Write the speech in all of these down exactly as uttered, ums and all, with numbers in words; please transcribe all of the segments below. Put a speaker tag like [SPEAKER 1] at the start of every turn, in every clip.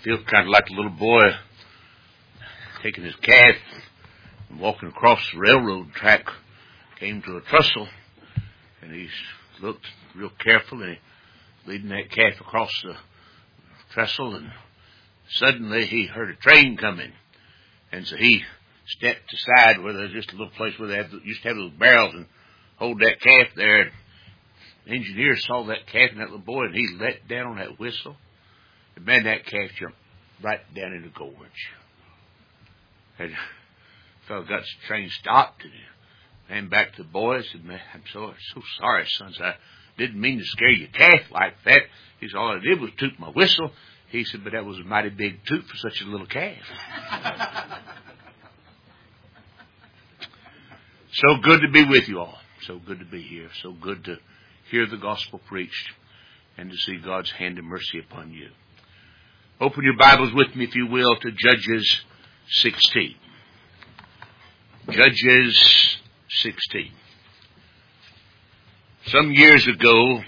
[SPEAKER 1] feel kind of like a little boy taking his calf and walking across the railroad track, came to a trestle, and he looked real careful, and he leading that calf across the trestle, and suddenly he heard a train coming, and so he stepped aside where there's just a little place where they have, used to have those barrels and hold that calf there. The engineer saw that calf and that little boy, and he let down on that whistle. And man, that calf jumped right down in the gorge. And the fellow got the train stopped, and he ran back to the boy and said, "Man, I'm so so sorry, sons. I didn't mean to scare your calf like that." He said, "All I did was toot my whistle." He said, "But that was a mighty big toot for such a little calf." So good to be with you all. So good to be here. So good to hear the gospel preached and to see God's hand of mercy upon you. Open your Bibles with me, if you will, to Judges sixteen. Judges sixteen. Some years ago,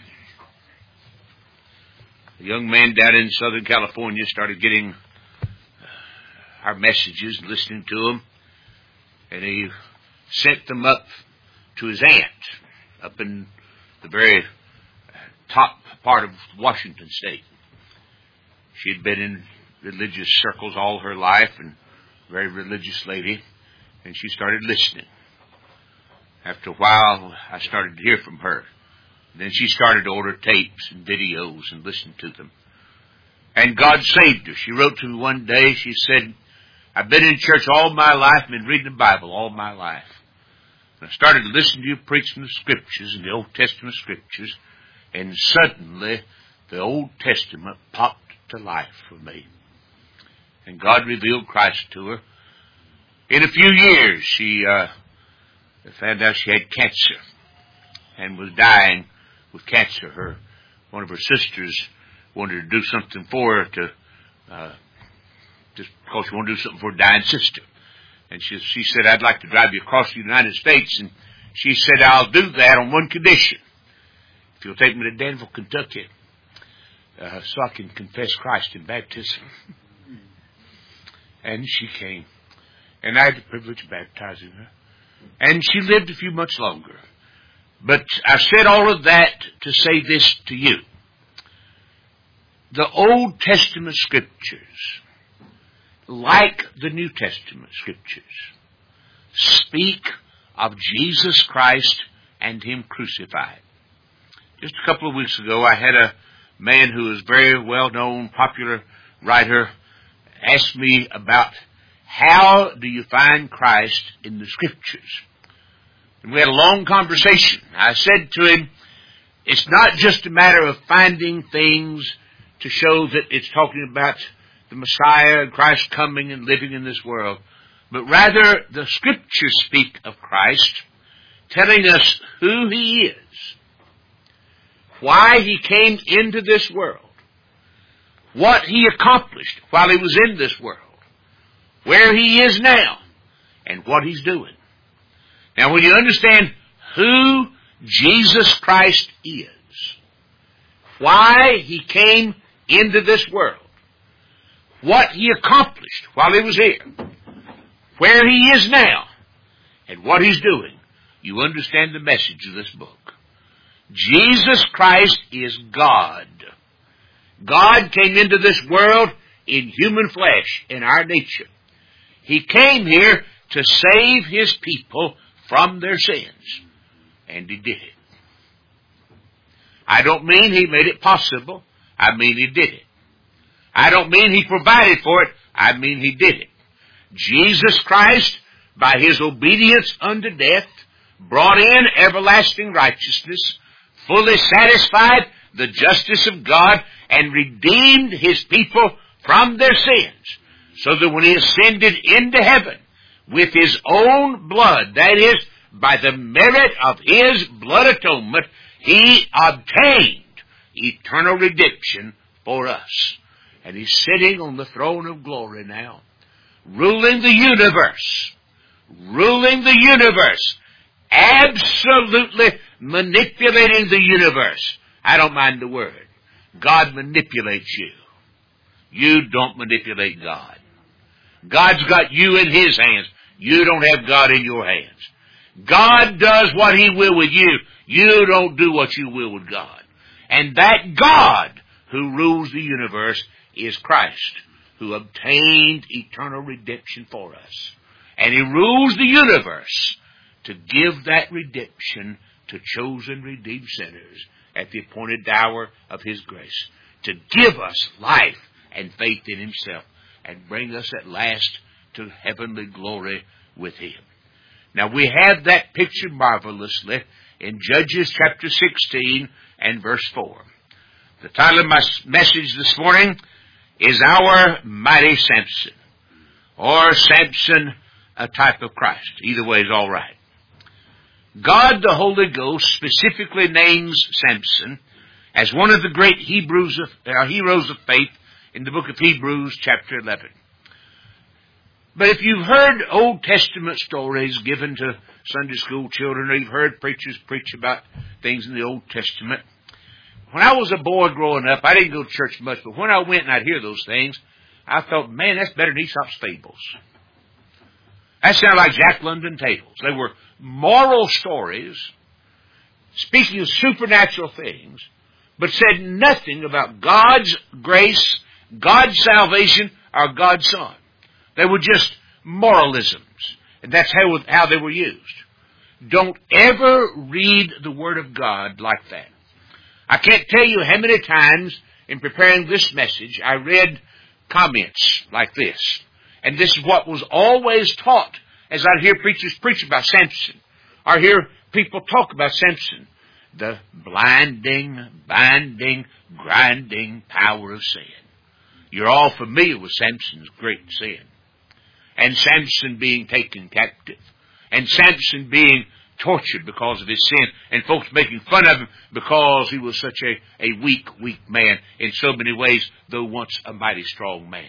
[SPEAKER 1] a young man down in Southern California started getting our messages and listening to them, and he sent them up to his aunt up in the very top part of Washington State. She had been in religious circles all her life and a very religious lady, and she started listening. After a while, I started to hear from her. Then she started to order tapes and videos and listen to them. And God saved her. She wrote to me one day, she said, "I've been in church all my life and been reading the Bible all my life. And I started to listen to you preaching the Scriptures and the Old Testament Scriptures, and suddenly the Old Testament popped to life for me." And God revealed Christ to her. In a few years, she uh, found out she had cancer and was dying with cancer. Her one of her sisters wanted to do something for her to, uh, just because she wanted to do something for her dying sister. And she, she said, "I'd like to drive you across the United States." And she said, "I'll do that on one condition. If you'll take me to Danville, Kentucky, uh, so I can confess Christ in baptism." And she came. And I had the privilege of baptizing her. And she lived a few months longer. But I said all of that to say this to you. The Old Testament Scriptures, like the New Testament Scriptures, speak of Jesus Christ and Him crucified. Just a couple of weeks ago, I had a man who is very well-known, popular writer, ask me about how do you find Christ in the Scriptures. And we had a long conversation. I said to him, it's not just a matter of finding things to show that it's talking about the Messiah and Christ coming and living in this world, but rather the Scriptures speak of Christ, telling us who He is, why He came into this world, what He accomplished while He was in this world, where He is now, and what He's doing. Now, when you understand who Jesus Christ is, why He came into this world, what He accomplished while He was here, where He is now, and what He's doing, you understand the message of this book. Jesus Christ is God. God came into this world in human flesh, in our nature. He came here to save His people from their sins. And He did it. I don't mean He made it possible. I mean He did it. I don't mean He provided for it. I mean He did it. Jesus Christ, by His obedience unto death, brought in everlasting righteousness, fully satisfied the justice of God, and redeemed His people from their sins, so that when He ascended into heaven with His own blood, that is, by the merit of His blood atonement, He obtained eternal redemption for us. And He's sitting on the throne of glory now, ruling the universe, ruling the universe, absolutely manipulating the universe. I don't mind the word. God manipulates you. You don't manipulate God. God's got you in His hands. You don't have God in your hands. God does what He will with you. You don't do what you will with God. And that God who rules the universe is Christ, who obtained eternal redemption for us. And He rules the universe to give that redemption to chosen, redeemed sinners at the appointed hour of His grace, to give us life and faith in Himself and bring us at last to heavenly glory with Him. Now we have that pictured marvelously in Judges chapter sixteen and verse four. The title of my message this morning is Our Mighty Samson, or Samson, a type of Christ. Either way is all right. God the Holy Ghost specifically names Samson as one of the great Hebrews of, uh, heroes of faith in the book of Hebrews chapter eleven. But if you've heard Old Testament stories given to Sunday school children, or you've heard preachers preach about things in the Old Testament, when I was a boy growing up, I didn't go to church much, but when I went and I'd hear those things, I thought, man, that's better than Aesop's fables. That sounded like Jack London tales. They were moral stories, speaking of supernatural things, but said nothing about God's grace, God's salvation, or God's Son. They were just moralisms, and that's how, how they were used. Don't ever read the Word of God like that. I can't tell you how many times in preparing this message I read comments like this. And this is what was always taught as I'd hear preachers preach about Samson, or hear people talk about Samson. The blinding, binding, grinding power of sin. You're all familiar with Samson's great sin. And Samson being taken captive. And Samson being tortured because of his sin. And folks making fun of him because he was such a, a weak, weak man in so many ways, though once a mighty strong man.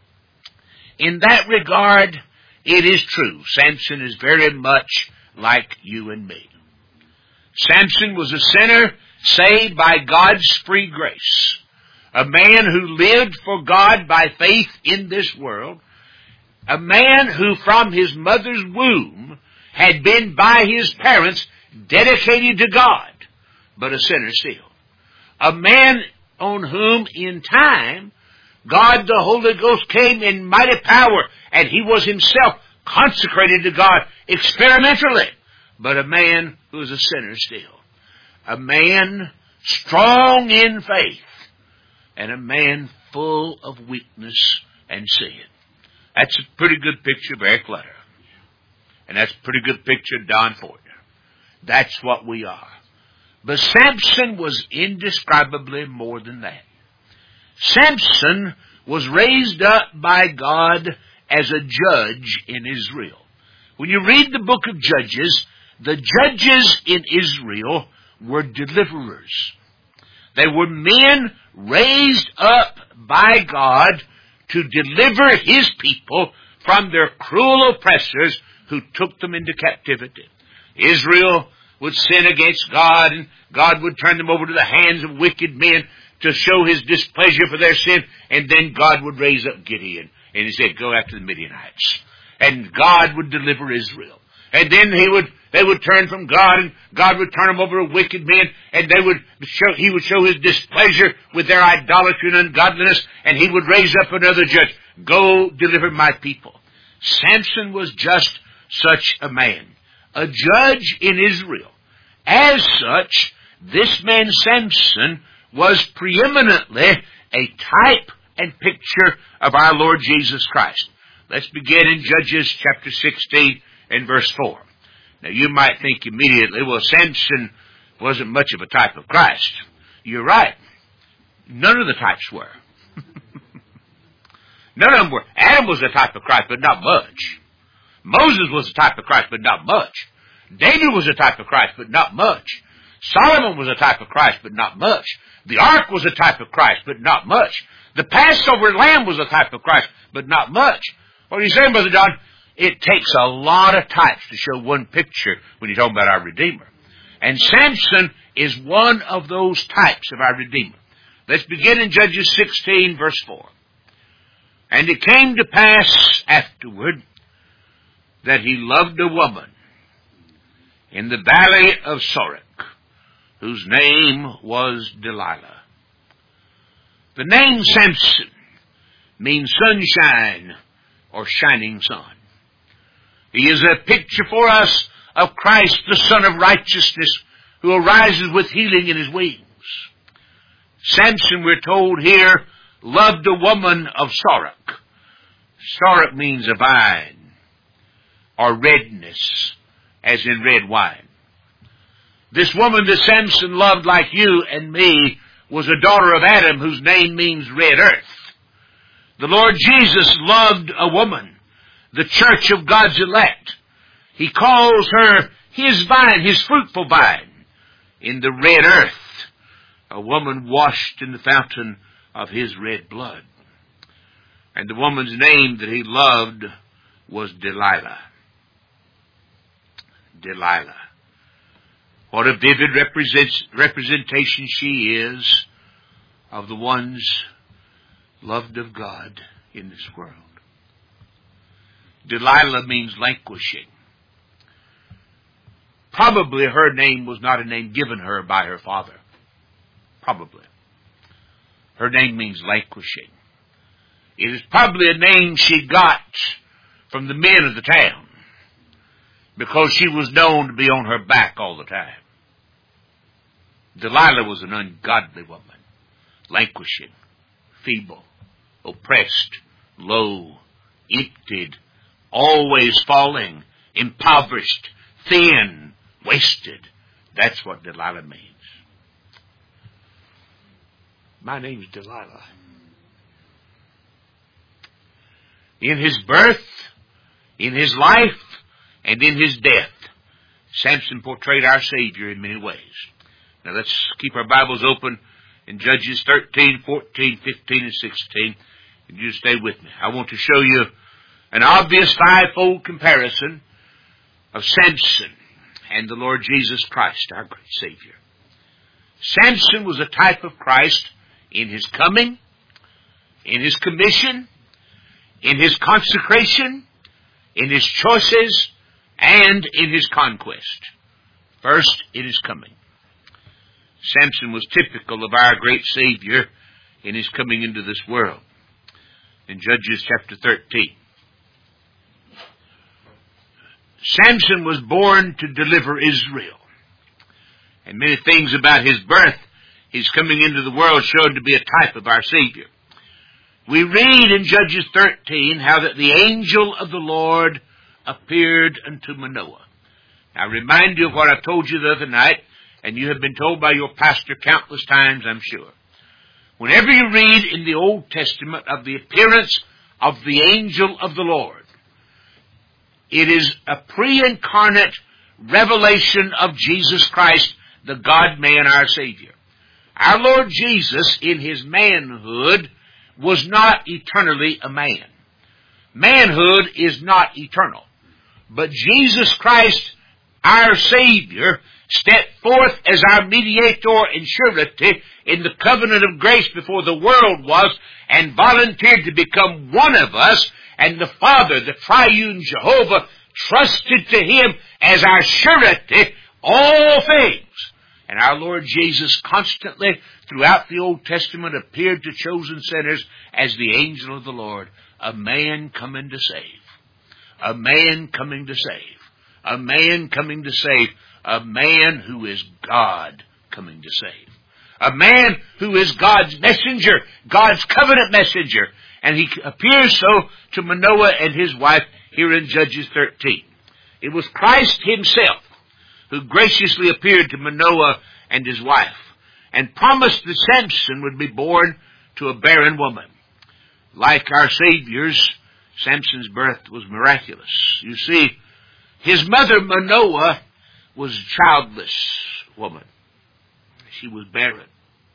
[SPEAKER 1] In that regard, it is true. Samson is very much like you and me. Samson was a sinner saved by God's free grace. A man who lived for God by faith in this world. A man who from his mother's womb had been by his parents dedicated to God, but a sinner still. A man on whom in time God the Holy Ghost came in mighty power, and he was himself consecrated to God experimentally, but a man who is a sinner still. A man strong in faith, and a man full of weakness and sin. That's a pretty good picture of Eric Lutter. And that's a pretty good picture of Don Ford. That's what we are. But Samson was indescribably more than that. Samson was raised up by God as a judge in Israel. When you read the book of Judges, the judges in Israel were deliverers. They were men raised up by God to deliver His people from their cruel oppressors who took them into captivity. Israel would sin against God, and God would turn them over to the hands of wicked men to show His displeasure for their sin, and then God would raise up Gideon, and He said, go after the Midianites. And God would deliver Israel. And then he would, they would turn from God, and God would turn them over to wicked men, and they would show, He would show His displeasure with their idolatry and ungodliness, and He would raise up another judge. Go deliver my people. Samson was just such a man, a judge in Israel. As such, this man Samson was preeminently a type and picture of our Lord Jesus Christ. Let's begin in Judges chapter sixteen and verse four. Now you might think immediately, well, Samson wasn't much of a type of Christ. You're right. None of the types were. None of them were. Adam was a type of Christ, but not much. Moses was a type of Christ, but not much. David was a type of Christ, but not much. Solomon was a type of Christ, but not much. The ark was a type of Christ, but not much. The Passover lamb was a type of Christ, but not much. What are you saying, Brother John? It takes a lot of types to show one picture when you're talking about our Redeemer. And Samson is one of those types of our Redeemer. Let's begin in Judges sixteen, verse four. And it came to pass afterward that he loved a woman in the valley of Sorek, whose name was Delilah. The name Samson means sunshine or shining sun. He is a picture for us of Christ, the Son of Righteousness, who arises with healing in his wings. Samson, we're told here, loved a woman of Sorek. Sorek means a vine, or redness, as in red wine. This woman that Samson loved, like you and me, was a daughter of Adam, whose name means red earth. The Lord Jesus loved a woman, the church of God's elect. He calls her his vine, his fruitful vine, in the red earth, a woman washed in the fountain of his red blood. And the woman's name that he loved was Delilah. Delilah. What a vivid represents, representation she is of the ones loved of God in this world. Delilah means languishing. Probably her name was not a name given her by her father. Probably. Her name means languishing. It is probably a name she got from the men of the town, because she was known to be on her back all the time. Delilah was an ungodly woman, languishing, feeble, oppressed, low, emptied, always falling, impoverished, thin, wasted. That's what Delilah means. My name's Delilah. In his birth, in his life, and in his death, Samson portrayed our Savior in many ways. Now let's keep our Bibles open in Judges thirteen, fourteen, fifteen, and sixteen. And you stay with me. I want to show you an obvious fivefold comparison of Samson and the Lord Jesus Christ, our great Savior. Samson was a type of Christ in his coming, in his commission, in his consecration, in his choices, and in his conquest. First, in his coming. Samson was typical of our great Savior in his coming into this world. In Judges chapter thirteen. Samson was born to deliver Israel. And many things about his birth, his coming into the world, showed to be a type of our Savior. We read in Judges thirteen how that the angel of the Lord appeared unto Manoah. Now, I remind you of what I told you the other night, and you have been told by your pastor countless times, I'm sure. Whenever you read in the Old Testament of the appearance of the angel of the Lord, it is a pre-incarnate revelation of Jesus Christ, the God-man, our Savior. Our Lord Jesus, in his manhood, was not eternally a man. Manhood is not eternal. But Jesus Christ, our Savior, stepped forth as our mediator and surety in the covenant of grace before the world was, and volunteered to become one of us, and the Father, the triune Jehovah, trusted to him as our surety all things. And our Lord Jesus constantly, throughout the Old Testament, appeared to chosen sinners as the angel of the Lord, a man coming to save. A man coming to save. A man coming to save. A man who is God coming to save. A man who is God's messenger, God's covenant messenger. And he appears so to Manoah and his wife here in Judges thirteen. It was Christ himself who graciously appeared to Manoah and his wife and promised that Samson would be born to a barren woman. Like our Savior's, Samson's birth was miraculous. You see, his mother Manoah was a childless woman. She was barren.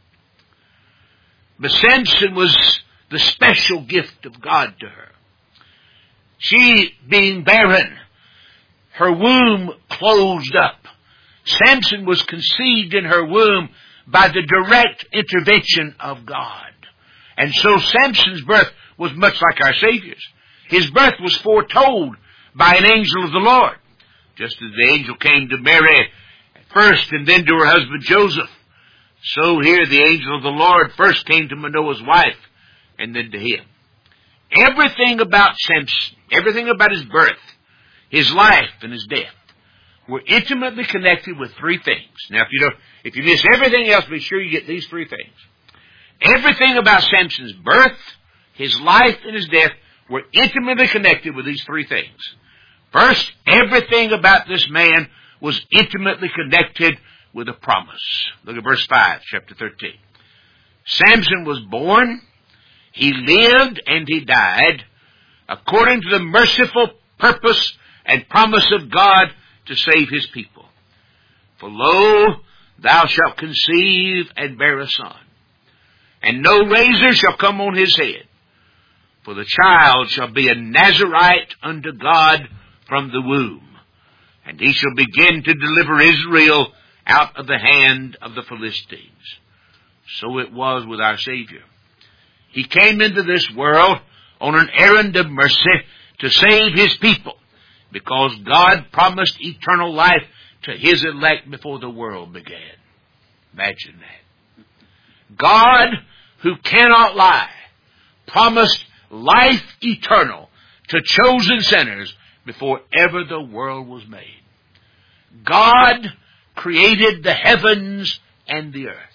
[SPEAKER 1] But Samson was the special gift of God to her. She, being barren, her womb closed up. Samson was conceived in her womb by the direct intervention of God. And so Samson's birth was much like our Savior's. His birth was foretold by an angel of the Lord, just as the angel came to Mary first and then to her husband Joseph. So here the angel of the Lord first came to Manoah's wife and then to him. Everything about Samson, everything about his birth, his life, and his death were intimately connected with three things. Now, if you don't, if you miss everything else, be sure you get these three things. Everything about Samson's birth, his life, and his death were intimately connected with these three things. First, everything about this man was intimately connected with a promise. Look at verse five, chapter thirteen. Samson was born, he lived, and he died, according to the merciful purpose and promise of God to save his people. For lo, thou shalt conceive and bear a son, and no razor shall come on his head. For the child shall be a Nazarite unto God from the womb, and he shall begin to deliver Israel out of the hand of the Philistines. So it was with our Savior. He came into this world on an errand of mercy to save his people, because God promised eternal life to his elect before the world began. Imagine that. God, who cannot lie, promised life eternal to chosen sinners before ever the world was made. God created the heavens and the earth.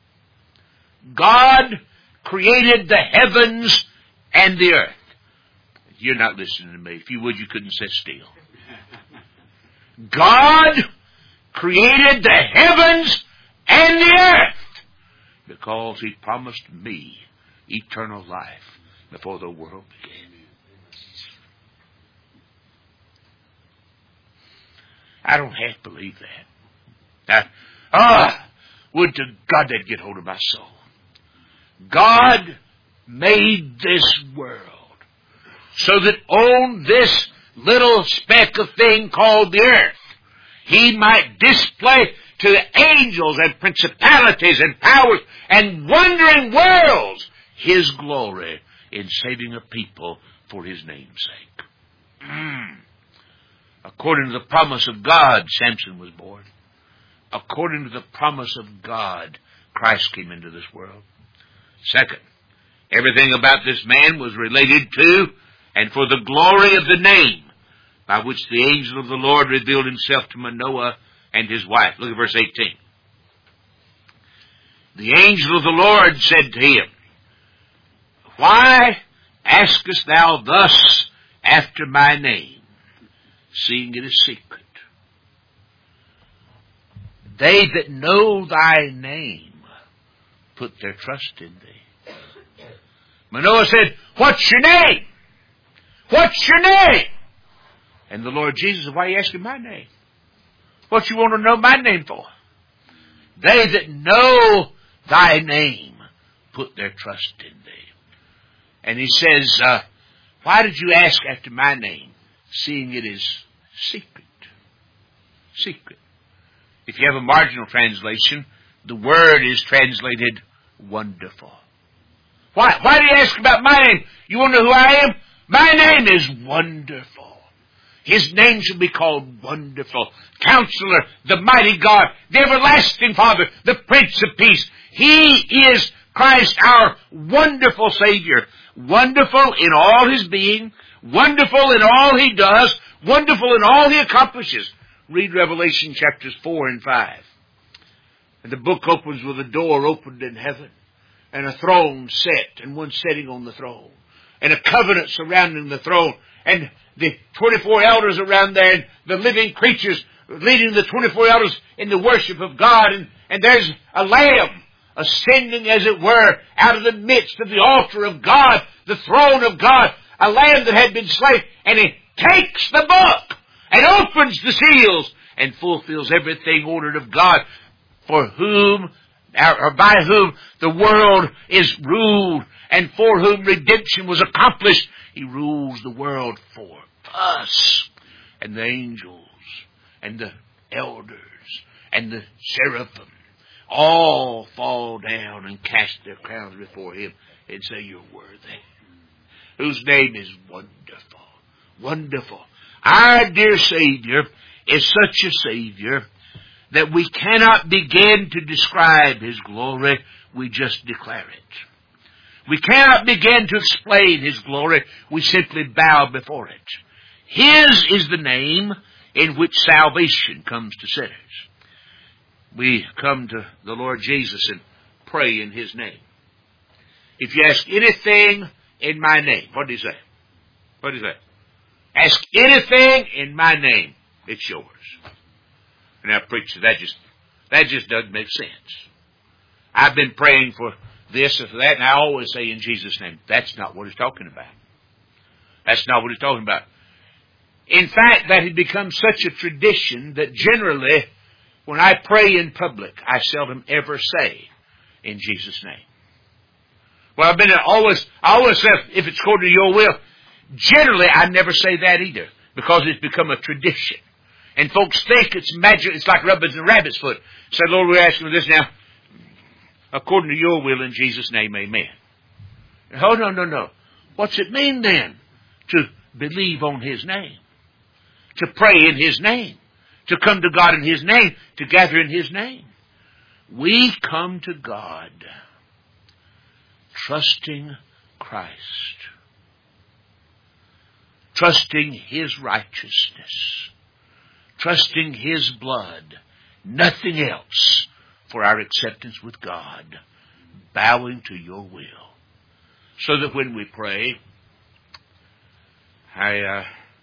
[SPEAKER 1] God created the heavens and the earth. You're not listening to me. If you would, you couldn't sit still. God created the heavens and the earth because he promised me eternal life before the world began. I don't half believe that. Ah, oh, would to God they'd get hold of my soul. God made this world so that on this little speck of thing called the earth, he might display to the angels and principalities and powers and wondering worlds his glory in saving a people for his name's sake. Mm. According to the promise of God, Samson was born. According to the promise of God, Christ came into this world. Second, everything about this man was related to and for the glory of the name by which the angel of the Lord revealed himself to Manoah and his wife. Look at verse eighteen. The angel of the Lord said to him, Why askest thou thus after my name, seeing it is secret? They that know thy name put their trust in thee. Manoah said, What's your name? What's your name? And the Lord Jesus said, Why are you asking my name? What you want to know my name for? They that know thy name put their trust in thee. And he says, uh, Why did you ask after my name, seeing it is secret? Secret. If you have a marginal translation, the word is translated wonderful. Why? Why do you ask about my name? You want to know who I am? My name is Wonderful. His name shall be called Wonderful, Counselor, the Mighty God, the Everlasting Father, the Prince of Peace. He is Christ, our wonderful Savior. Wonderful in all his being, wonderful in all he does, wonderful in all he accomplishes. Read Revelation chapters four and five. And the book opens with a door opened in heaven, and a throne set, and one sitting on the throne, and a covenant surrounding the throne, and the twenty-four elders around there, and the living creatures leading the twenty-four elders in the worship of God. And, and there's a lamb ascending, as it were, out of the midst of the altar of God, the throne of God, a lamb that had been slain. And he takes the book and opens the seals and fulfills everything ordered of God, for whom, or by whom the world is ruled, and for whom redemption was accomplished. He rules the world for us. And the angels, and the elders, and the seraphim all fall down and cast their crowns before him and say, you're worthy. Whose name is wonderful. Wonderful. Our dear Savior is such a Savior that we cannot begin to describe His glory. We just declare it. We cannot begin to explain His glory. We simply bow before it. His is the name in which salvation comes to sinners. We come to the Lord Jesus and pray in His name. If you ask anything in my name, what do you say? What do you say? Ask anything in my name, it's yours. Now, preacher, that just, that just doesn't make sense. I've been praying for this or for that, and I always say in Jesus' name. That's not what He's talking about. That's not what He's talking about. In fact, that has become such a tradition that generally, when I pray in public, I seldom ever say in Jesus' name. Well, I've been always, I always say, if it's according to your will, generally I never say that either, because it's become a tradition. And folks think it's magic, it's like rubbing a rabbit's foot. Say, Lord, we're asking for this now. According to your will, in Jesus' name, amen. Oh, no, no, no. What's it mean then? To believe on His name. To pray in His name. To come to God in His name. To gather in His name. We come to God trusting Christ. Trusting His righteousness. Trusting His blood. Nothing else for our acceptance with God. Bowing to your will. So that when we pray, I uh,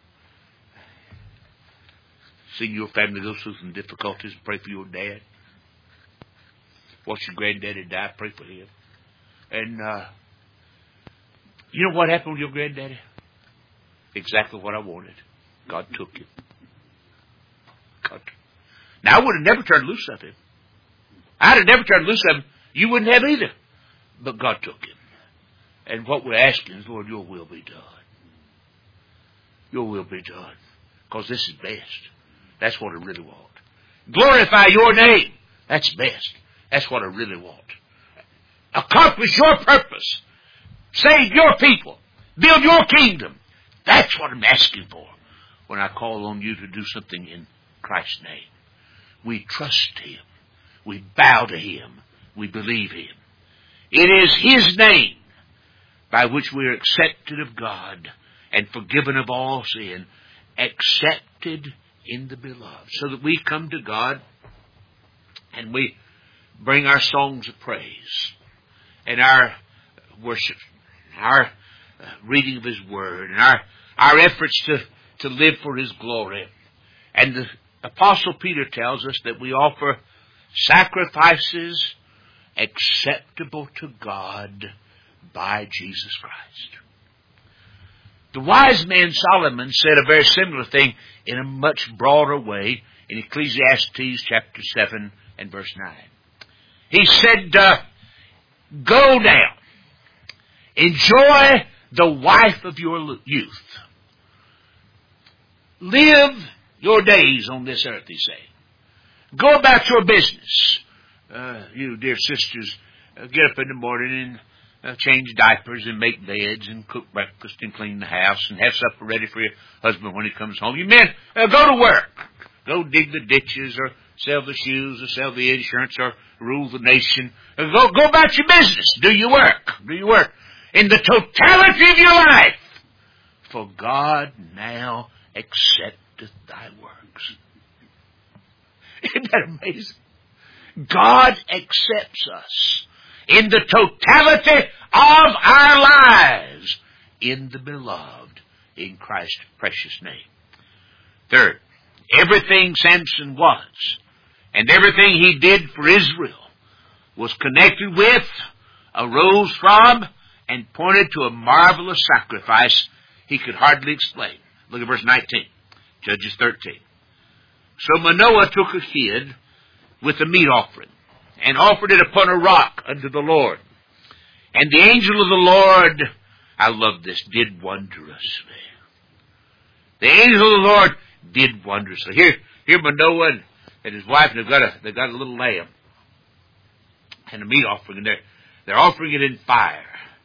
[SPEAKER 1] see your family go through some difficulties, pray for your dad. Watch your granddaddy die, pray for him. And uh, you know what happened with your granddaddy? Exactly what I wanted. God took him. God. Now I would have never turned loose of him. I'd have never turned loose of him. You wouldn't have either. But God took him. And what we're asking is, Lord, your will be done. Your will be done. Because this is best. That's what I really want. Glorify your name. That's best. That's what I really want. Accomplish your purpose. Save your people. Build your kingdom. That's what I'm asking for when I call on you to do something in Christ's name. We trust Him. We bow to Him. We believe Him. It is His name by which we are accepted of God and forgiven of all sin, accepted in the beloved. So that we come to God and we bring our songs of praise and our worship, our reading of His Word, and our, our efforts to, to live for His glory. And the Apostle Peter tells us that we offer sacrifices acceptable to God by Jesus Christ. The wise man Solomon said a very similar thing in a much broader way in Ecclesiastes chapter seven and verse nine. He said, uh, go now, enjoy the wife of your youth. Live your days on this earth, he said. Go about your business. Uh, you dear sisters, uh, get up in the morning and uh, change diapers and make beds and cook breakfast and clean the house and have supper ready for your husband when he comes home. You men, uh, go to work. Go dig the ditches or sell the shoes or sell the insurance or rule the nation. Uh, go, go about your business. Do your work. Do your work. In the totality of your life. For God now accepteth thy works. Isn't that amazing? God accepts us in the totality of our lives in the beloved, in Christ's precious name. Third, everything Samson was and everything he did for Israel was connected with, arose from, and pointed to a marvelous sacrifice he could hardly explain. Look at verse nineteen, Judges thirteen. So Manoah took a kid with a meat offering, and offered it upon a rock unto the Lord. And the angel of the Lord, I love this, did wondrously. The angel of the Lord did wondrously. Here, here Manoah and, and his wife, they've got a they've got a little lamb and a meat offering, and they're they're offering it in fire.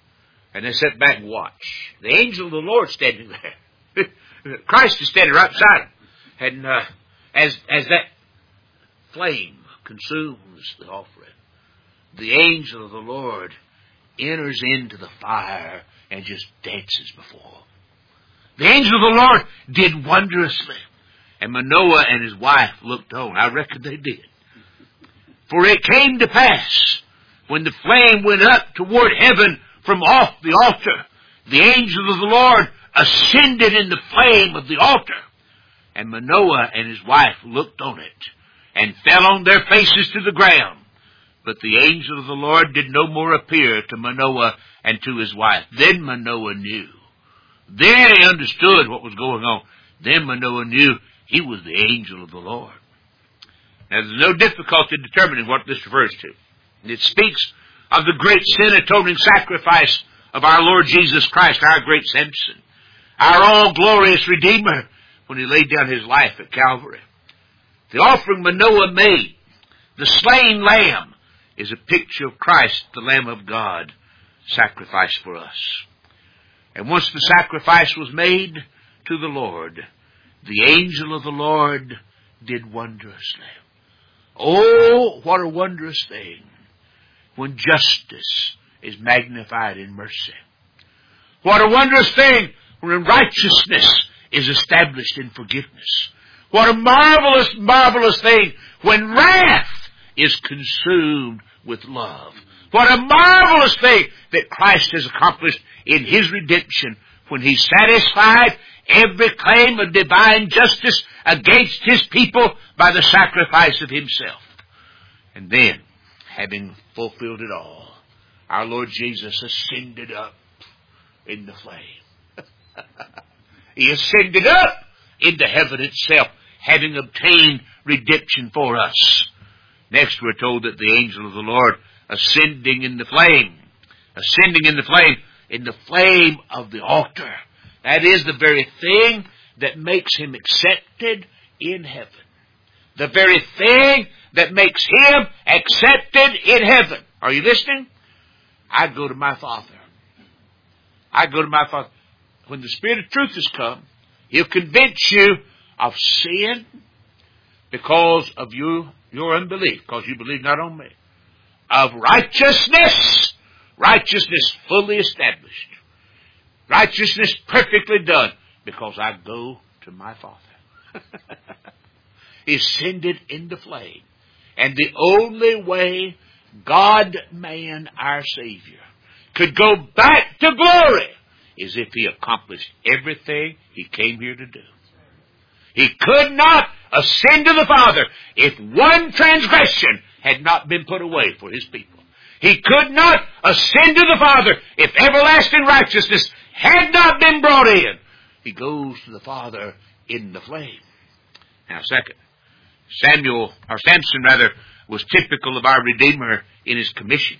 [SPEAKER 1] And they sat back and watched. The angel of the Lord standing there. Christ is standing right beside him. And uh, as as that flame consumes the offering, the angel of the Lord enters into the fire and just dances before. The angel of the Lord did wondrously. And Manoah and his wife looked on. I reckon they did. For it came to pass, when the flame went up toward heaven from off the altar, the angel of the Lord ascended in the flame of the altar. And Manoah and his wife looked on it, and fell on their faces to the ground. But the angel of the Lord did no more appear to Manoah and to his wife. Then Manoah knew. Then he understood what was going on. Then Manoah knew he was the angel of the Lord. Now, there's no difficulty determining what this refers to. It speaks of the great sin atoning sacrifice of our Lord Jesus Christ, our great Samson, our all-glorious Redeemer, when he laid down his life at Calvary. The offering Manoah made, the slain lamb, is a picture of Christ, the Lamb of God, sacrificed for us. And once the sacrifice was made to the Lord, the angel of the Lord did wondrously. Oh, what a wondrous thing when justice is magnified in mercy. What a wondrous thing when righteousness is established in forgiveness. What a marvelous, marvelous thing when wrath is consumed with love. What a marvelous thing that Christ has accomplished in His redemption when He satisfied every claim of divine justice against His people by the sacrifice of Himself. And then, having fulfilled it all, our Lord Jesus ascended up in the flame. He ascended up into heaven itself, having obtained redemption for us. Next we're told that the angel of the Lord ascending in the flame, ascending in the flame, in the flame of the altar. That is the very thing that makes Him accepted in heaven. The very thing that makes Him accepted in heaven. Are you listening? I go to my Father. I go to my Father. When the Spirit of truth has come, He'll convince you of sin because of you, your unbelief, because you believe not on me. Of righteousness, righteousness fully established. Righteousness perfectly done, because I go to my Father. He ascended in the flame. And the only way God, man, our Savior, could go back to glory is if He accomplished everything He came here to do. He could not ascend to the Father if one transgression had not been put away for His people. He could not ascend to the Father if everlasting righteousness had not been brought in. He goes to the Father in the flame. Now, second, Samuel, or Samson rather, was typical of our Redeemer in his commission.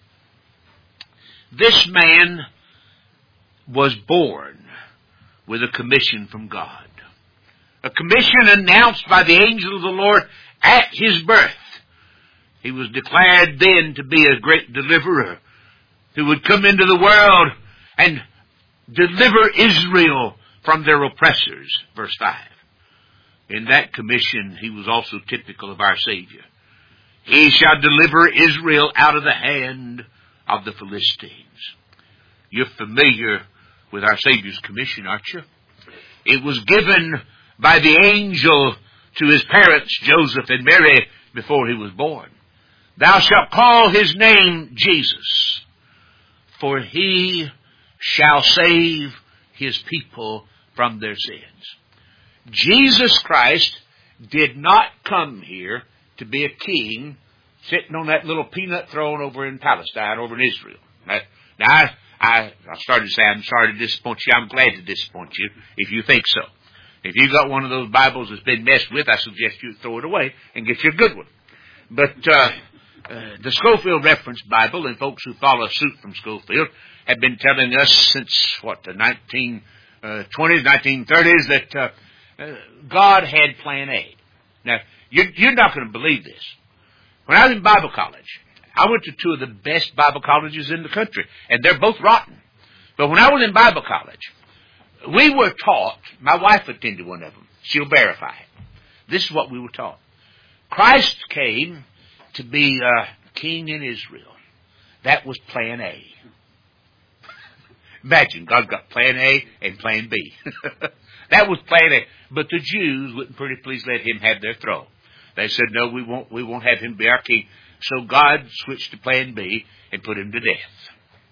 [SPEAKER 1] This man was born with a commission from God. A commission announced by the angel of the Lord at his birth. He was declared then to be a great deliverer who would come into the world and deliver Israel from their oppressors. Verse five. In that commission, he was also typical of our Savior. He shall deliver Israel out of the hand of the Philistines. You're familiar with our Savior's commission, aren't you? It was given by the angel to his parents, Joseph and Mary, before he was born. Thou shalt call his name Jesus, for he shall save his people from their sins. Jesus Christ did not come here to be a king sitting on that little peanut throne over in Palestine, over in Israel. Now, now I, I, I started to say, I'm sorry to disappoint you. I'm glad to disappoint you if you think so. If you got one of those Bibles that's been messed with, I suggest you throw it away and get you a good one. But uh, uh, the Scofield Reference Bible, and folks who follow suit from Scofield, have been telling us since, what, the nineteen twenties, nineteen thirties, that uh, uh, God had Plan A. Now, you're, you're not going to believe this. When I was in Bible college, I went to two of the best Bible colleges in the country, and they're both rotten. But when I was in Bible college, we were taught, my wife attended one of them. She'll verify it. This is what we were taught. Christ came to be uh, king in Israel. That was plan A. Imagine, God got plan A and plan B. That was plan A. But the Jews wouldn't pretty please let him have their throne. They said, no, we won't, we won't have him be our king. So God switched to plan B and put him to death.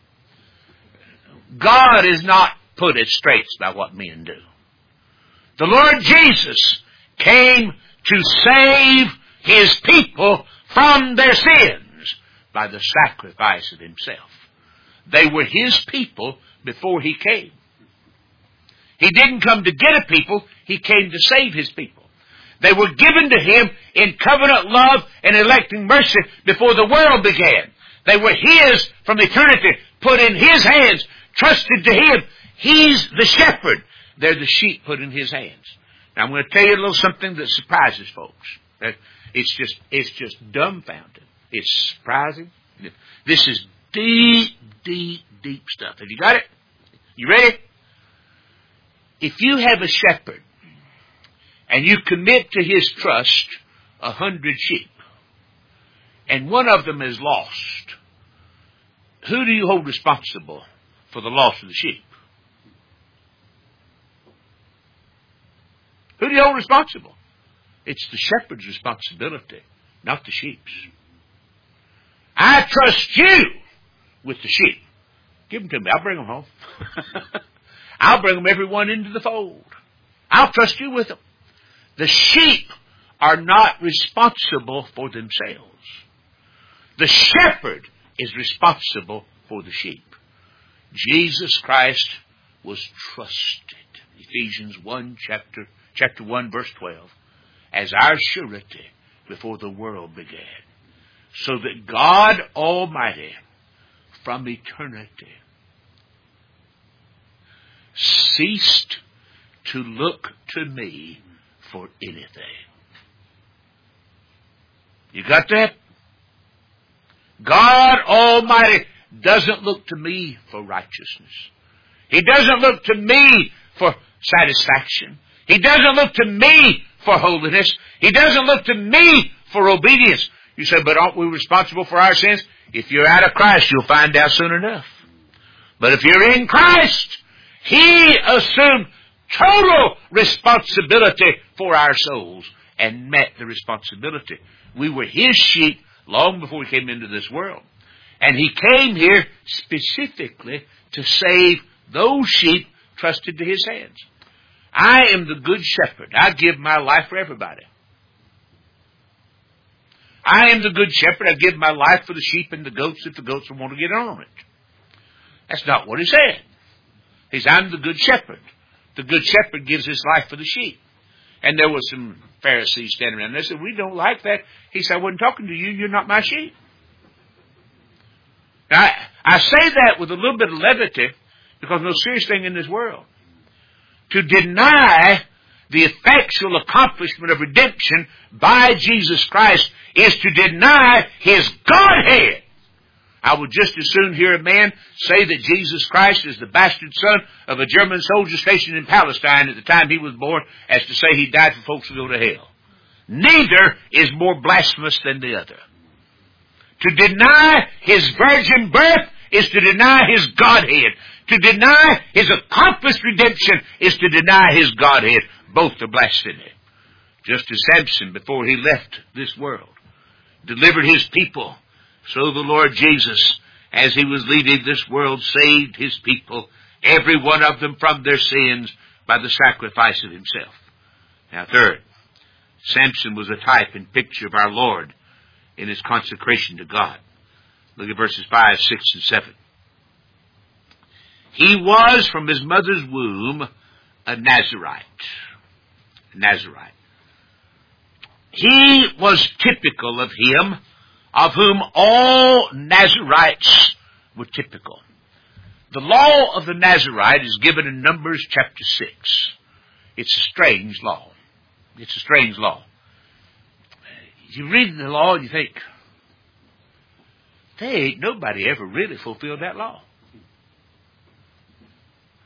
[SPEAKER 1] God is not put at straits by what men do. The Lord Jesus came to save his people from their sins by the sacrifice of himself. They were his people before he came. He didn't come to get a people, he came to save his people. They were given to him in covenant love and electing mercy before the world began. They were his from eternity, put in his hands, trusted to him. He's the shepherd. They're the sheep put in his hands. Now I'm going to tell you a little something that surprises folks. It's just, it's just dumbfounding. It's surprising. This is deep, deep, deep stuff. Have you got it? You ready? If you have a shepherd and you commit to his trust a hundred sheep and one of them is lost, who do you hold responsible for the loss of the sheep? Who do you hold responsible? It's the shepherd's responsibility, not the sheep's. I trust you with the sheep. Give them to me. I'll bring them home. I'll bring them everyone into the fold. I'll trust you with them. The sheep are not responsible for themselves. The shepherd is responsible for the sheep. Jesus Christ was trusted. Ephesians one, chapter, chapter one, verse twelve. As our surety before the world began. So that God Almighty from eternity ceased to look to me for anything. You got that? God Almighty doesn't look to me for righteousness. He doesn't look to me for satisfaction. He doesn't look to me for holiness. He doesn't look to me for obedience. You say, but aren't we responsible for our sins? If you're out of Christ, you'll find out soon enough. But if you're in Christ, he assumed total responsibility for our souls and met the responsibility. We were his sheep long before we came into this world. And he came here specifically to save those sheep trusted to his hands. I am the good shepherd. I give my life for everybody. I am the good shepherd. I give my life for the sheep and the goats if the goats want to get on it. That's not what he said. He said, I'm the good shepherd. The good shepherd gives his life for the sheep. And there was some Pharisees standing around. They said, we don't like that. He said, I wasn't talking to you. You're not my sheep. Now, I, I say that with a little bit of levity because no serious thing in this world. To deny the effectual accomplishment of redemption by Jesus Christ is to deny his Godhead. I would just as soon hear a man say that Jesus Christ is the bastard son of a German soldier stationed in Palestine at the time he was born as to say he died for folks to go to hell. Neither is more blasphemous than the other. To deny his virgin birth is to deny his Godhead. To deny his accomplished redemption is to deny his Godhead. Both are blasphemy. Just as Samson, before he left this world, delivered his people, so the Lord Jesus, as he was leaving this world, saved his people, every one of them from their sins by the sacrifice of himself. Now third, Samson was a type and picture of our Lord in his consecration to God. Look at verses five, six, and seven. He was from his mother's womb a Nazirite. A Nazirite. He was typical of him, of whom all Nazirites were typical. The law of the Nazirite is given in Numbers chapter six. It's a strange law. It's a strange law. You read the law and you think, they ain't nobody ever really fulfilled that law.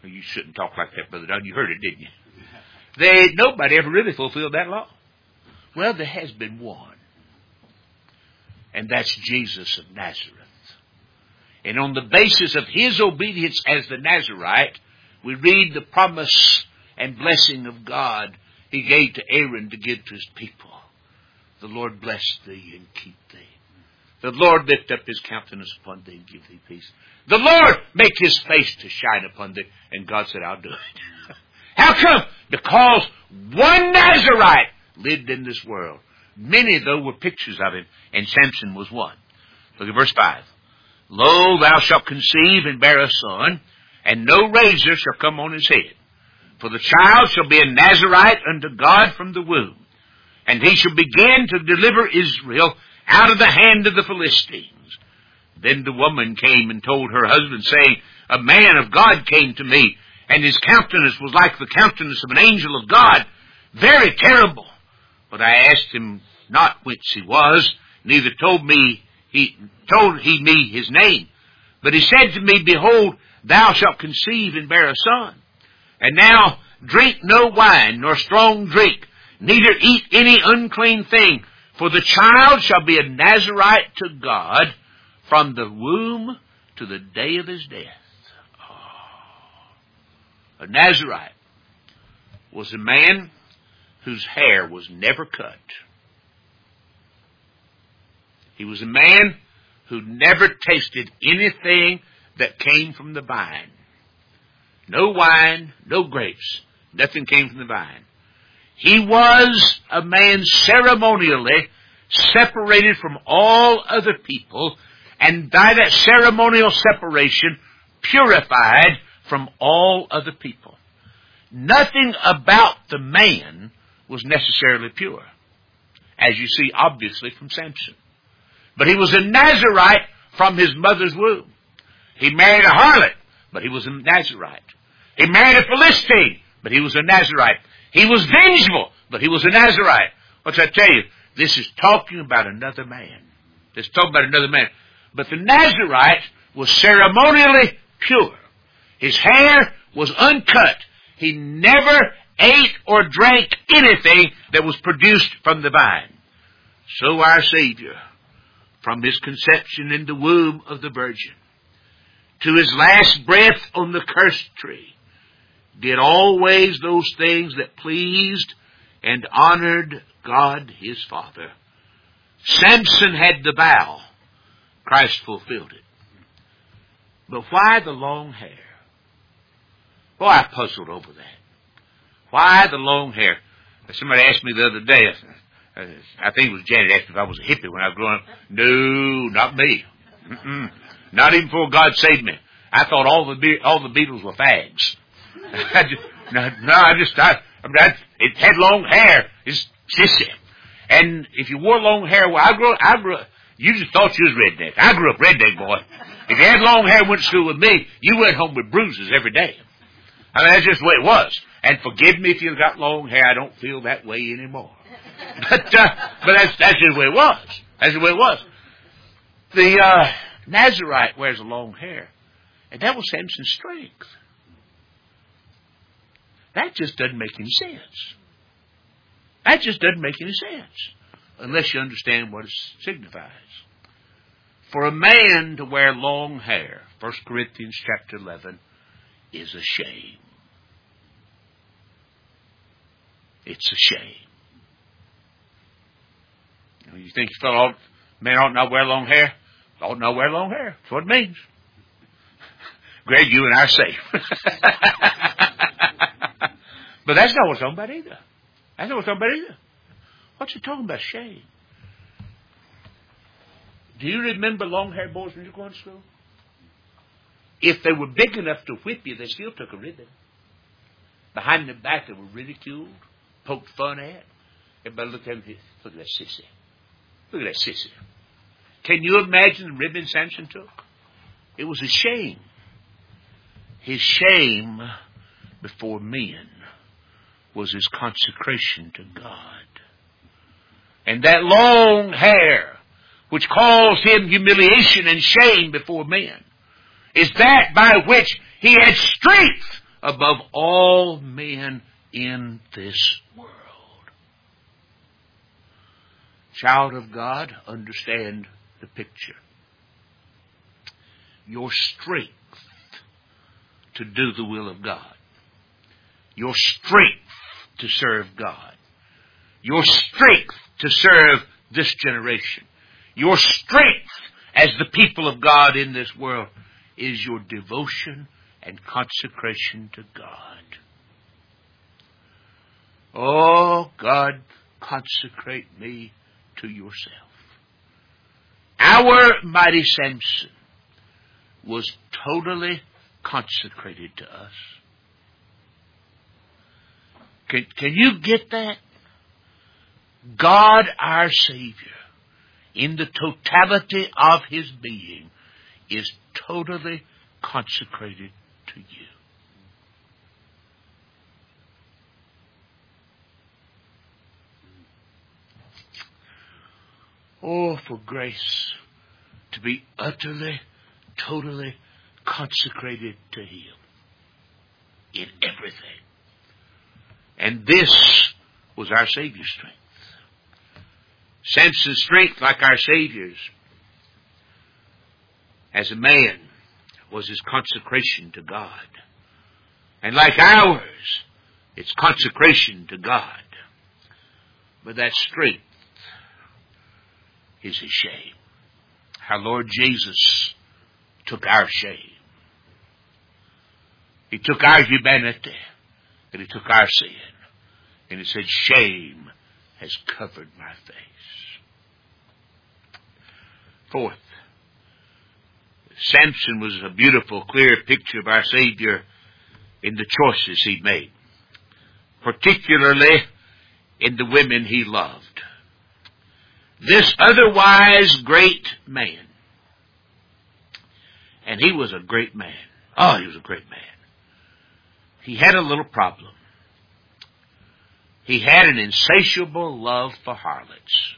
[SPEAKER 1] You shouldn't talk like that, Brother Don. You heard it, didn't you? They, nobody ever really fulfilled that law. Well, there has been one. And that's Jesus of Nazareth. And on the basis of his obedience as the Nazarite, we read the promise and blessing of God he gave to Aaron to give to his people. The Lord bless thee and keep thee. The Lord lift up his countenance upon thee and give thee peace. The Lord make his face to shine upon thee. And God said, I'll do it. How come? Because one Nazarite lived in this world. Many, though, were pictures of him, and Samson was one. Look at verse five. Lo, thou shalt conceive and bear a son, and no razor shall come on his head. For the child shall be a Nazarite unto God from the womb. And he shall begin to deliver Israel out of the hand of the Philistines. Then the woman came and told her husband, saying, A man of God came to me, and his countenance was like the countenance of an angel of God, very terrible. But I asked him not whence he was, neither told me he told he me his name. But he said to me, Behold, thou shalt conceive and bear a son. And now drink no wine, nor strong drink, neither eat any unclean thing, for the child shall be a Nazarite to God from the womb to the day of his death. Oh. A Nazarite was a man whose hair was never cut. He was a man who never tasted anything that came from the vine. No wine, no grapes. Nothing came from the vine. He was a man ceremonially separated from all other people, and by that ceremonial separation, purified from all other people. Nothing about the man was necessarily pure, as you see obviously from Samson. But he was a Nazarite from his mother's womb. He married a harlot, but he was a Nazarite. He married a Philistine, but he was a Nazarite. He was vengeful, but he was a Nazarite. What's I tell you? This is talking about another man. This is talking about another man. But the Nazarite was ceremonially pure. His hair was uncut. He never ate or drank anything that was produced from the vine. So our Savior, from his conception in the womb of the Virgin to his last breath on the cursed tree, did always those things that pleased and honored God his Father. Samson had the vow. Christ fulfilled it. But why the long hair? Boy, I puzzled over that. Why the long hair? Somebody asked me the other day, I think it was Janet, asked me if I was a hippie when I was growing up. No, not me. Mm-mm. Not even before God saved me. I thought all the Be- all the Beatles were fags. I just, no, no, I just, I, I, mean, it had long hair. It's sissy. And if you wore long hair, well, I grew, I grew, you just thought you was redneck. I grew up redneck, boy. If you had long hair and went to school with me, you went home with bruises every day. I mean, that's just the way it was. And forgive me if you've got long hair. I don't feel that way anymore. But, uh, but that's, that's just the way it was. That's the way it was. The, uh, Nazarite wears a long hair. And that was Samson's strength. That just doesn't make any sense. That just doesn't make any sense. Unless you understand what it signifies. For a man to wear long hair, First Corinthians chapter eleven, is a shame. It's a shame. You know, you think you fellow man ought not wear long hair? Ought not wear long hair. That's what it means. Greg, you and I are safe. But that's not what it's talking about either. That's not what it's talking about either. What's it talking about? Shame. Do you remember long-haired boys when you were going to school? If they were big enough to whip you, they still took a ribbon. Behind their back, they were ridiculed, poked fun at. Everybody looked at them and said, look at that sissy. Look at that sissy. Can you imagine the ribbon Samson took? It was a shame. His shame before men was his consecration to God. And that long hair, which caused him humiliation and shame before men, is that by which he had strength above all men in this world. Child of God, understand the picture. Your strength to do the will of God. Your strength to serve God. Your strength to serve this generation. Your strength as the people of God in this world is your devotion and consecration to God. Oh, God, consecrate me to yourself. Our mighty Samson was totally consecrated to us. Can, can you get that? God, our Savior, in the totality of His being, is totally consecrated to you. Oh, for grace to be utterly, totally consecrated to Him in everything. And this was our Savior's strength. Samson's strength, like our Savior's, as a man, was his consecration to God. And like ours, it's consecration to God. But that strength is His shame. Our Lord Jesus took our shame. He took our humanity, and He took our sin. And He said, shame has covered my face. Fourth, Samson was a beautiful, clear picture of our Savior in the choices He made, particularly in the women He loved. This otherwise great man, and he was a great man. Oh, he was a great man. He had a little problem. He had an insatiable love for harlots.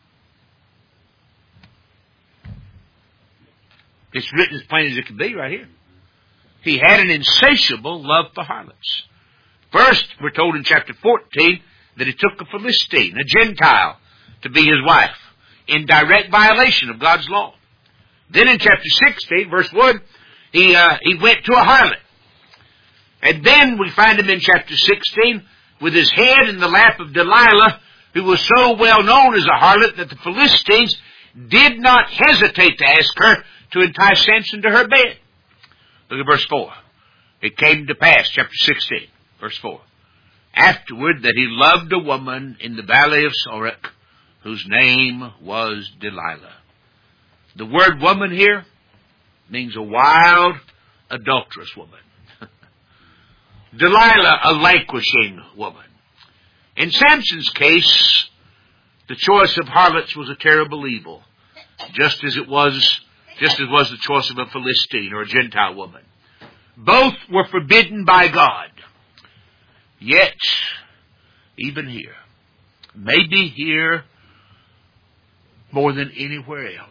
[SPEAKER 1] It's written as plain as it can be right here. He had an insatiable love for harlots. First, we're told in chapter fourteen that he took a Philistine, a Gentile, to be his wife, in direct violation of God's law. Then in chapter sixteen, verse one, he uh, he went to a harlot. And then we find him in chapter sixteen with his head in the lap of Delilah, who was so well known as a harlot that the Philistines did not hesitate to ask her to entice Samson to her bed. Look at verse four. It came to pass, chapter sixteen, verse four. Afterward that he loved a woman in the valley of Sorek, whose name was Delilah. The word woman here means a wild, adulterous woman. Delilah, a languishing woman. In Samson's case, the choice of harlots was a terrible evil, just as it was, just as was the choice of a Philistine or a Gentile woman. Both were forbidden by God. Yet, even here, maybe here more than anywhere else,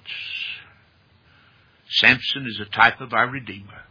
[SPEAKER 1] Samson is a type of our Redeemer.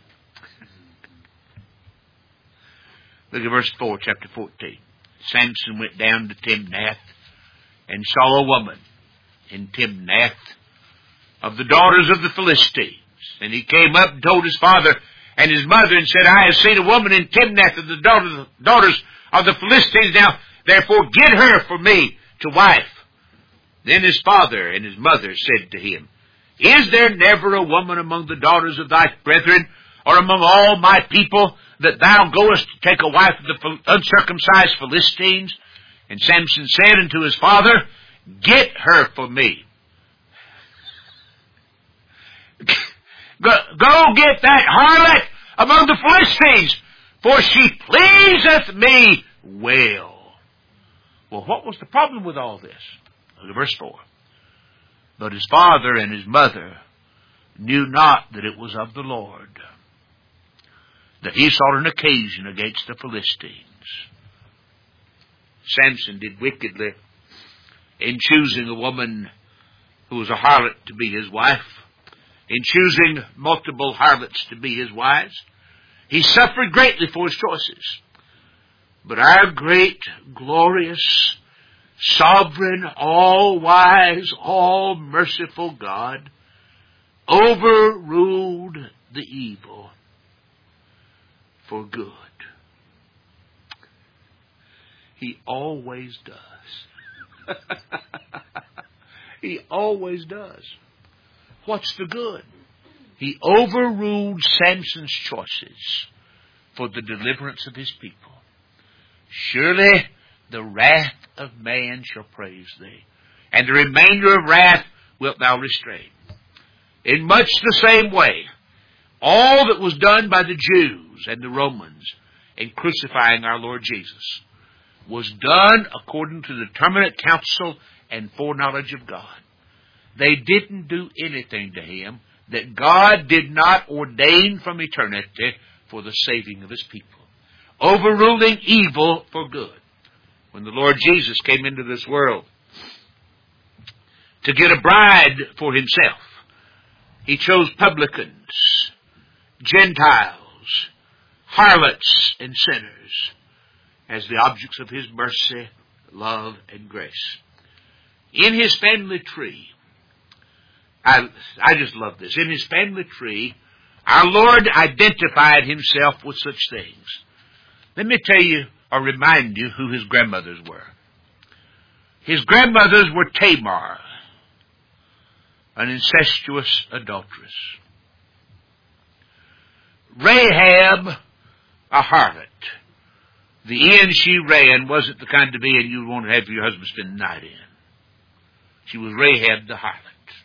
[SPEAKER 1] Look at verse four, chapter fourteen. Samson went down to Timnath and saw a woman in Timnath of the daughters of the Philistines. And he came up and told his father and his mother and said, I have seen a woman in Timnath of the daughters of the Philistines. Now, therefore, get her for me to wife. Then his father and his mother said to him, Is there never a woman among the daughters of thy brethren, or among all my people, that thou goest to take a wife of the uncircumcised Philistines? And Samson said unto his father, Get her for me. Go, go get that harlot among the Philistines, for she pleaseth me well. Well, what was the problem with all this? Look at verse four. But his father and his mother knew not that it was of the Lord, that he sought an occasion against the Philistines. Samson did wickedly in choosing a woman who was a harlot to be his wife, in choosing multiple harlots to be his wives, He suffered greatly for his choices. But our great, glorious, sovereign, all-wise, all-merciful God overruled the evil for good. He always does. He always does. What's the good? He overruled Samson's choices for the deliverance of his people. Surely the wrath of man shall praise thee, and the remainder of wrath wilt thou restrain. In much the same way, all that was done by the Jews and the Romans in crucifying our Lord Jesus was done according to the determinate counsel and foreknowledge of God. They didn't do anything to him that God did not ordain from eternity for the saving of his people, overruling evil for good. When the Lord Jesus came into this world to get a bride for himself, he chose publicans, Gentiles, harlots, and sinners as the objects of his mercy, love, and grace. In his family tree, I, I just love this. In his family tree, our Lord identified himself with such things. Let me tell you or remind you who his grandmothers were. His grandmothers were Tamar, an incestuous adulteress; Rahab, a harlot. The inn she ran wasn't the kind of inn you'd want to have your husband spend the night in. She was Rahab the harlot.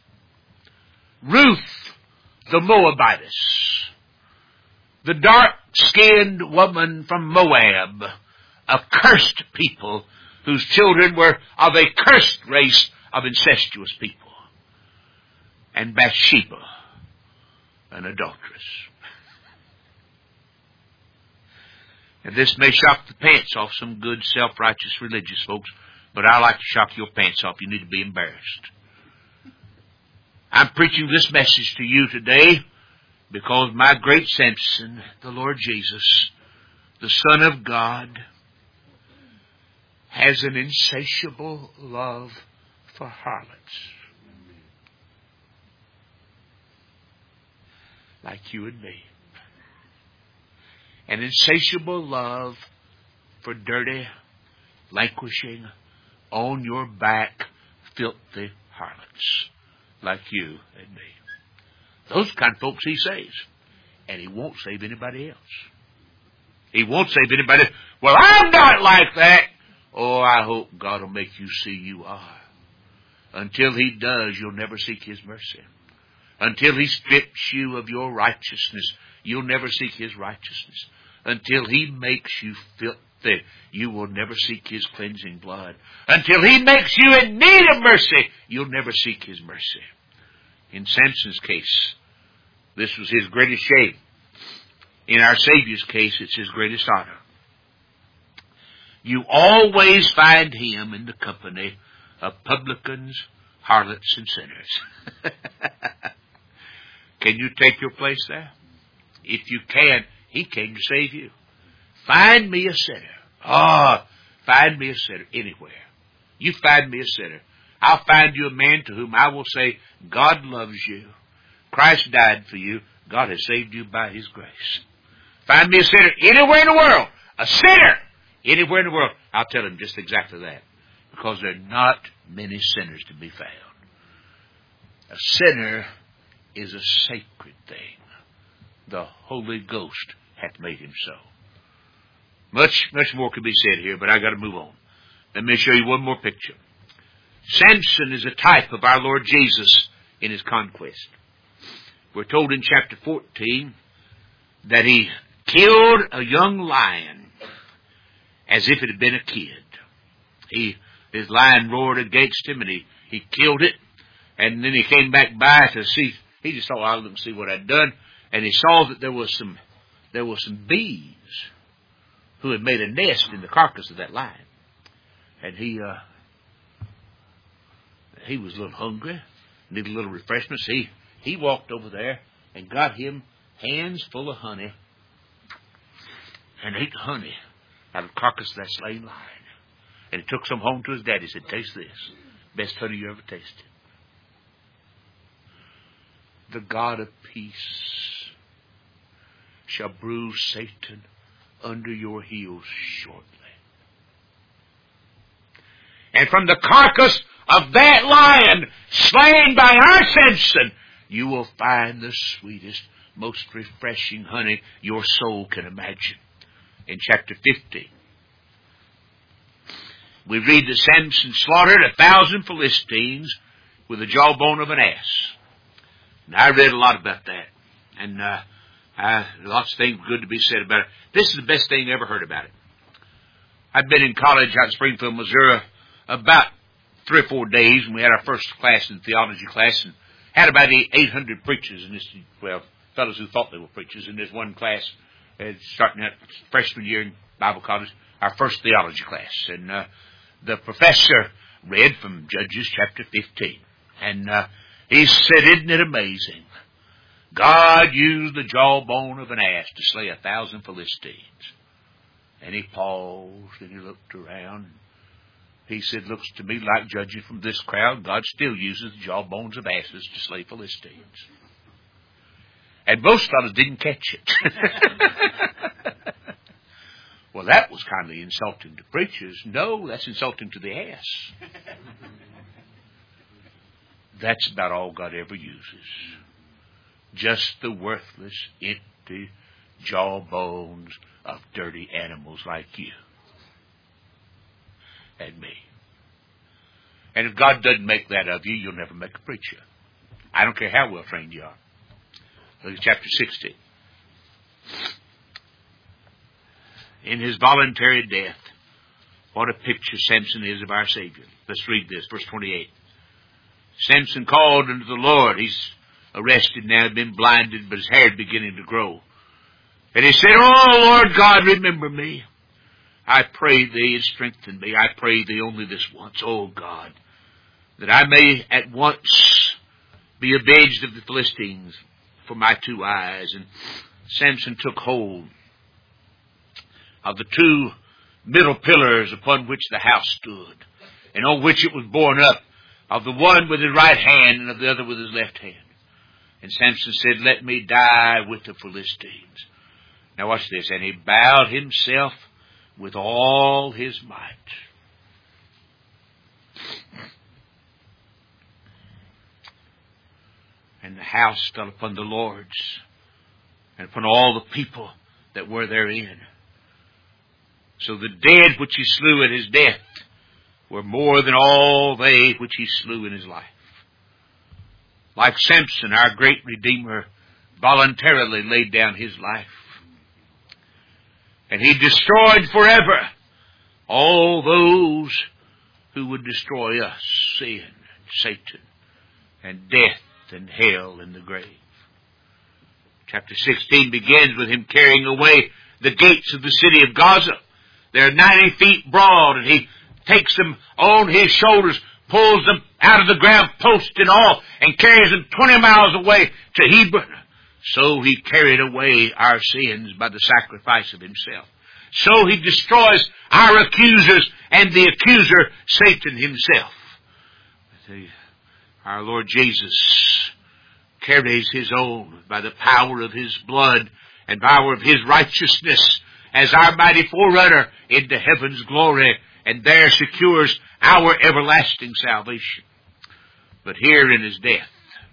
[SPEAKER 1] Ruth, the Moabitess, the dark-skinned woman from Moab, a cursed people whose children were of a cursed race of incestuous people. And Bathsheba, an adulteress. And this may shock the pants off some good, self-righteous religious folks, but I like to shock your pants off. You need to be embarrassed. I'm preaching this message to you today because my great Samson, the Lord Jesus, the Son of God, has an insatiable love for harlots. Like you and me. An insatiable love for dirty, languishing, on your back, filthy harlots. Like you and me. Those kind of folks he saves. And he won't save anybody else. He won't save anybody. Well, I'm not like that. Oh, I hope God will make you see you are. Until he does, you'll never seek his mercy. Until he strips you of your righteousness, you'll never seek his righteousness. Until he makes you filthy, you will never seek his cleansing blood. Until he makes you in need of mercy, you'll never seek his mercy. In Samson's case, this was his greatest shame. In our Savior's case, it's his greatest honor. You always find him in the company of publicans, harlots, and sinners. Can you take your place there? If you can, he came to save you. Find me a sinner. Ah, oh, find me a sinner anywhere. You find me a sinner. I'll find you a man to whom I will say, God loves you. Christ died for you. God has saved you by his grace. Find me a sinner anywhere in the world. A sinner anywhere in the world. I'll tell him just exactly that. Because there are not many sinners to be found. A sinner is a sacred thing. The Holy Ghost hath made him so. Much, much more could be said here, but I got to move on. Let me show you one more picture. Samson is a type of our Lord Jesus in his conquest. We're told in chapter fourteen that he killed a young lion as if it had been a kid. He, his lion roared against him and he, he killed it. And then he came back by to see, he just thought, I'll look and see what I'd done. And he saw that there was some, there were some bees who had made a nest in the carcass of that lion. And he, uh, he was a little hungry, needed a little refreshment. He, he walked over there and got him hands full of honey and ate honey out of the carcass of that slain lion. And he took some home to his daddy and said, taste this. Best honey you ever tasted. The God of peace shall bruise Satan under your heels shortly. And from the carcass of that lion slain by our Samson, you will find the sweetest, most refreshing honey your soul can imagine. In chapter fifty, we read that Samson slaughtered a thousand Philistines with the jawbone of an ass. And I read a lot about that. And uh, I, lots of things good to be said about it. This is the best thing I ever heard about it. I've been in college out in Springfield, Missouri, about three or four days, and we had our first class in theology class, and had about eight hundred preachers in this, well, fellows who thought they were preachers in this one class, uh, starting out freshman year in Bible college, our first theology class. And uh, the professor read from Judges chapter fifteen. And uh, he said, isn't it amazing? God used the jawbone of an ass to slay a thousand Philistines. And he paused and he looked around. He said, looks to me like, judging from this crowd, God still uses the jawbones of asses to slay Philistines. And most fellows didn't catch it. Well, that was kind of insulting to preachers. No, that's insulting to the ass. That's about all God ever uses. Just the worthless, empty jawbones of dirty animals like you and me. And if God doesn't make that of you, you'll never make a preacher. I don't care how well trained you are. Look at chapter sixteen. In his voluntary death, what a picture Samson is of our Savior. Let's read this, verse twenty-eight. Samson called unto the Lord. He's arrested now, been blinded, but his hair is beginning to grow. And he said, Oh, Lord God, remember me. I pray thee and strengthen me. I pray thee only this once, oh God, that I may at once be avenged of the Philistines for my two eyes. And Samson took hold of the two middle pillars upon which the house stood, and on which it was borne up, of the one with his right hand and of the other with his left hand. And Samson said, let me die with the Philistines. Now watch this. And he bowed himself with all his might. And the house fell upon the lords and upon all the people that were therein. So the dead which he slew at his death were more than all they which he slew in his life. Like Samson, our great Redeemer voluntarily laid down his life. And he destroyed forever all those who would destroy us, sin, and Satan, and death, and hell, and the grave. Chapter sixteen begins with him carrying away the gates of the city of Gaza. They're ninety feet broad, and he takes them on his shoulders, pulls them out of the ground, post and all, and carries them twenty miles away to Hebron. So he carried away our sins by the sacrifice of himself. So he destroys our accusers and the accuser, Satan himself. Our Lord Jesus carries his own by the power of his blood and power of his righteousness as our mighty forerunner into heaven's glory, and there secures our everlasting salvation. But here in his death,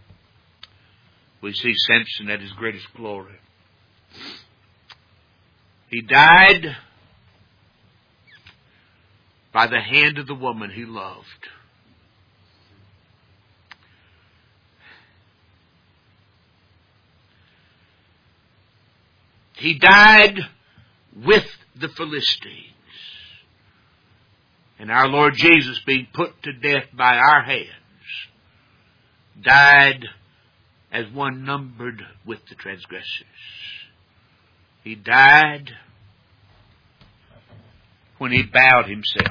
[SPEAKER 1] we see Samson at his greatest glory. He died by the hand of the woman he loved. He died with the Philistines. And our Lord Jesus, being put to death by our hands, died as one numbered with the transgressors. He died when he bowed himself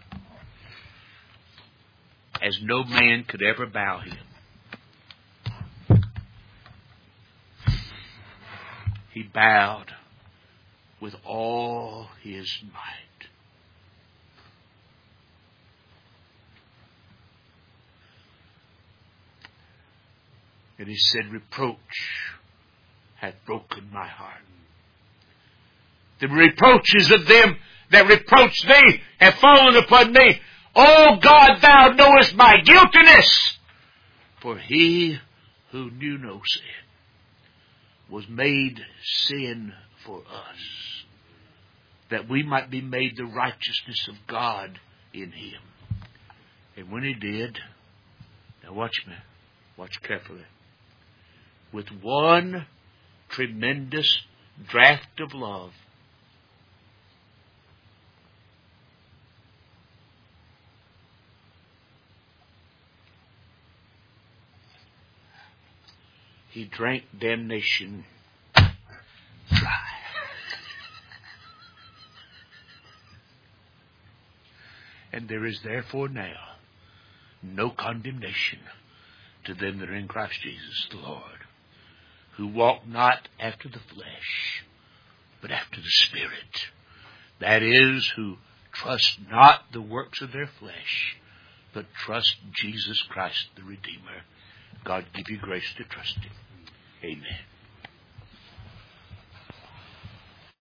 [SPEAKER 1] as no man could ever bow him. He bowed with all his might. And he said, reproach hath broken my heart. The reproaches of them that reproach thee have fallen upon me. O God, thou knowest my guiltiness. For he who knew no sin was made sin for us, that we might be made the righteousness of God in him. And when he did, now watch me, watch carefully, with one tremendous draught of love, he drank damnation dry. And there is therefore now no condemnation to them that are in Christ Jesus the Lord, who walk not after the flesh, but after the Spirit. That is, who trust not the works of their flesh, but trust Jesus Christ the Redeemer. God give you grace to trust him. Amen.